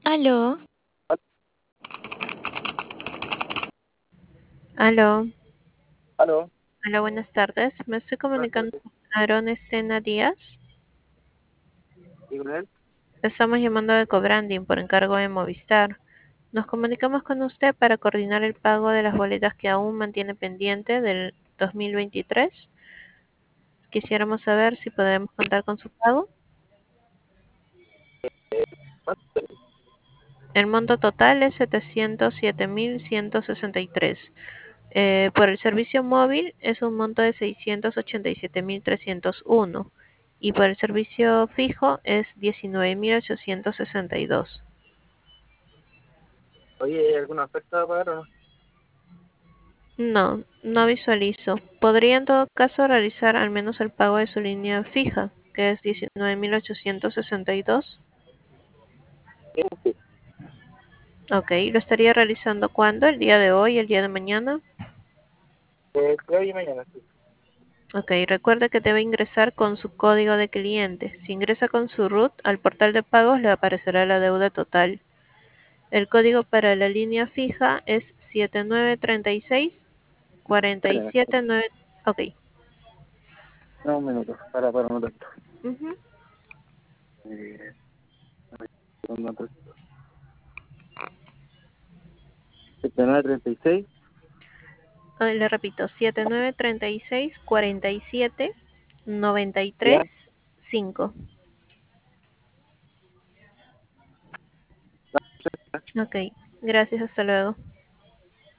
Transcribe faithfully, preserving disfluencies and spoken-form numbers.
Aló, aló, Aló, aló, buenas tardes. Me estoy buenas comunicando tardes. con Aarón Escena Díaz. ¿Y con él? Estamos llamando de Cobranding por encargo de Movistar. Nos comunicamos con usted para coordinar el pago de las boletas que aún mantiene pendiente del dos mil veintitrés. Quisiéramos saber si podemos contar con su pago. El monto total es setecientos siete mil ciento sesenta y tres. Eh, por el servicio móvil es un monto de seiscientos ochenta y siete mil trescientos uno y por el servicio fijo es diecinueve mil ochocientos sesenta y dos. Oye, ¿hay alguna oferta para pagar o no? No, no visualizo. Podría en todo caso realizar al menos el pago de su línea fija, que es diecinueve mil ochocientos sesenta y dos. Sí, sí. Ok, ¿lo estaría realizando cuándo? ¿El día de hoy? ¿El día de mañana? Eh, creo y mañana, sí. Ok, recuerde que debe ingresar con su código de cliente. Si ingresa con su root al portal de pagos le aparecerá la deuda total. El código para la línea fija es siete nueve tres seis cuatro Espérame, siete nueve. Ok. no, un minuto, para, para anotar esto. Ujú. Eh, un minuto. setenta y nueve treinta y seis, Ah, le repito, siete nueve tres seis cuatro siete nueve tres ya. cinco. Ok, gracias, hasta luego.